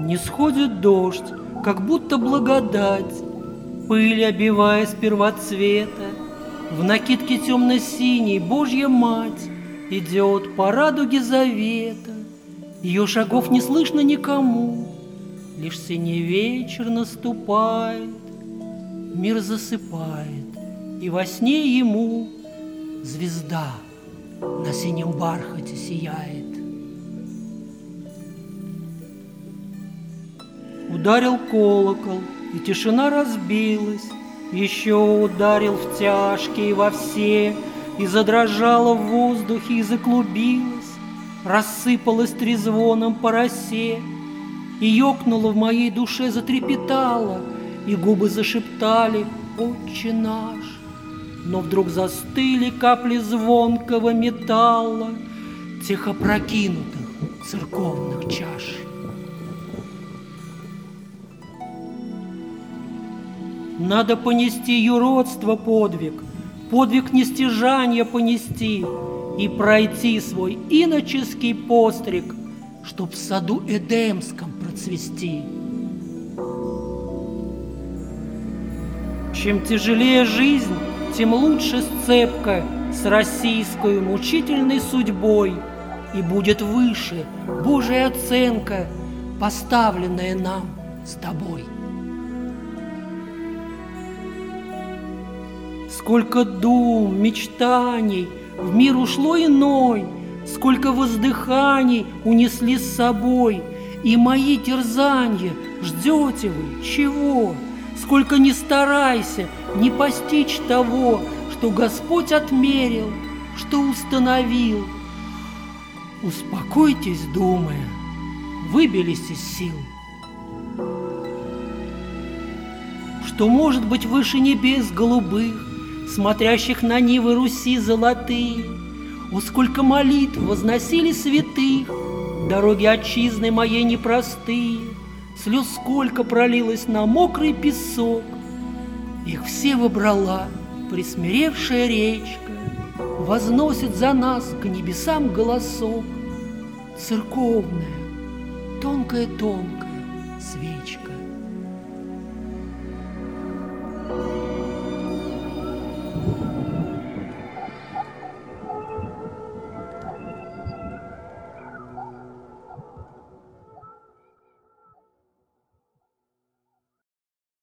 Не сходит дождь, как будто благодать, пыль обивая с первоцвета. В накидке темно-синей Божья Мать идет по радуге завета. Ее шагов не слышно никому, лишь синий вечер наступает. Мир засыпает, и во сне ему звезда на синем бархате сияет. Ударил колокол, и тишина разбилась. Еще ударил в тяжкие во все, и задрожала в воздухе, и заклубилась, рассыпалась трезвоном по росе, и ёкнула в моей душе, затрепетала, и губы зашептали «Отче наш». Но вдруг застыли капли звонкого металла, тех опрокинутых церковных чаш. Надо понести юродство подвиг, подвиг нестяжания понести и пройти свой иноческий постриг, чтоб в саду Эдемском процвести. Чем тяжелее жизнь, тем лучше сцепка с российской мучительной судьбой, и будет выше Божья оценка, поставленная нам с тобой. Сколько дум, мечтаний в мир ушло иной, сколько воздыханий унесли с собой, и мои терзанья ждете вы чего? Сколько ни старайся, не постичь того, что Господь отмерил, что установил. Успокойтесь, думая, выбились из сил. Что может быть выше небес голубых, смотрящих на нивы Руси золотые? О, сколько молитв возносили святых, дороги отчизны моей непростые, слез сколько пролилось на мокрый песок. Их все выбрала присмиревшая речка, возносит за нас к небесам голосок. Церковная, тонкая-тонкая свечка.